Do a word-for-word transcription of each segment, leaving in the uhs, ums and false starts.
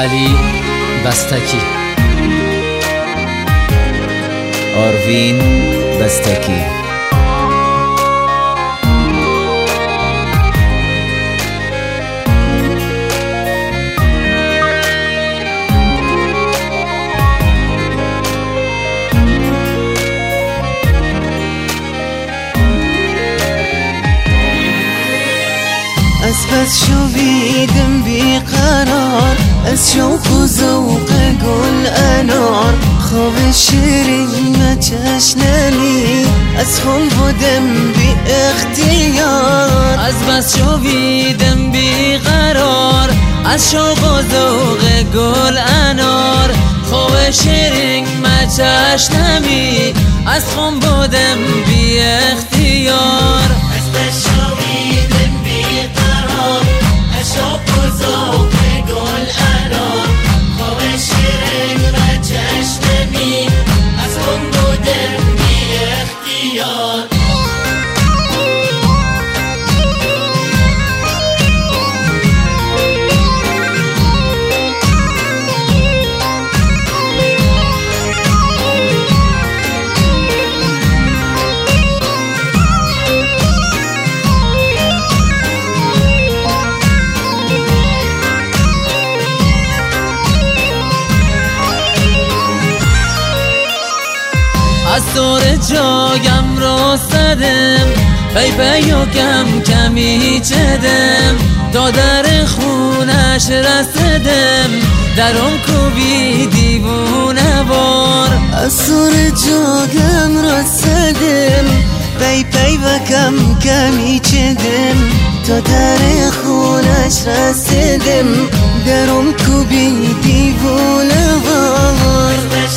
علی بستکی. آروین بستکی. از بس شویدم بیقرار، از شوق و ذوق گل انار، خواب شیرین چشنمی از خون بودم بی اختیار. از بس شویدم بیقرار، از شوق و ذوق گل انار، خواب شیرین چشنمی از خون بودم بی اختیار. از بس شویدم بیقرار، از شوق و ذوق گل انار، خواب شیرین و چشنمی از خون بودم بی اختیار. از دور جایم رو زدم، پی پی و کم کمی چدم، تا در خونش رسیدم، درم کوبی دیوونه وار. از دور جایم رو زدم، پی پی و کم کمی چدم، تا در خونش رسیدم، درم کوبی دیوونه وار.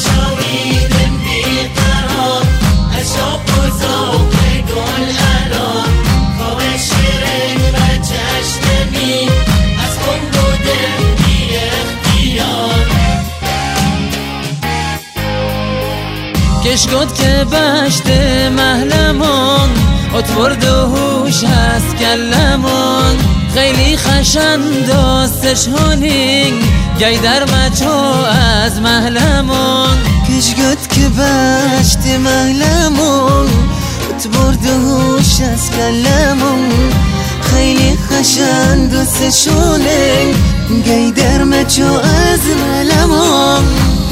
کشگد که بشت محلمون ات برد و هوش هست کلمون، خیلی خشن داستش هونین گی در مچو از محلمون. کشگد که بشت محلمون ات برد و هوش هست کلمون، خیلی خشن داستش هونین گی در مچو از محلمون.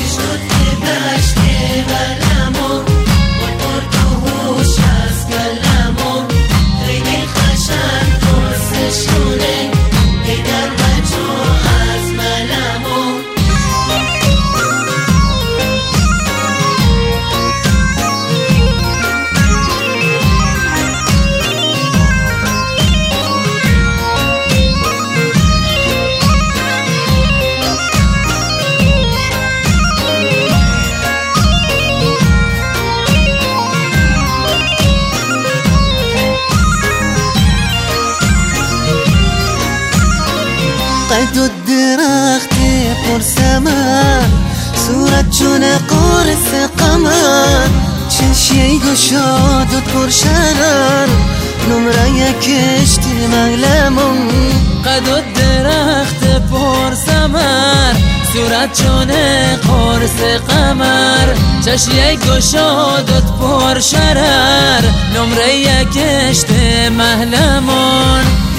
قد و درخت پرسمن، صورت چون قرص قمر، چشی گشاد و پرشرر، نمره یکشت مغلمون. قد و درخت پرسمر، صورت چون قرص قمر، چشی گشاد و پرشرر، نمره یکشت مغلمون.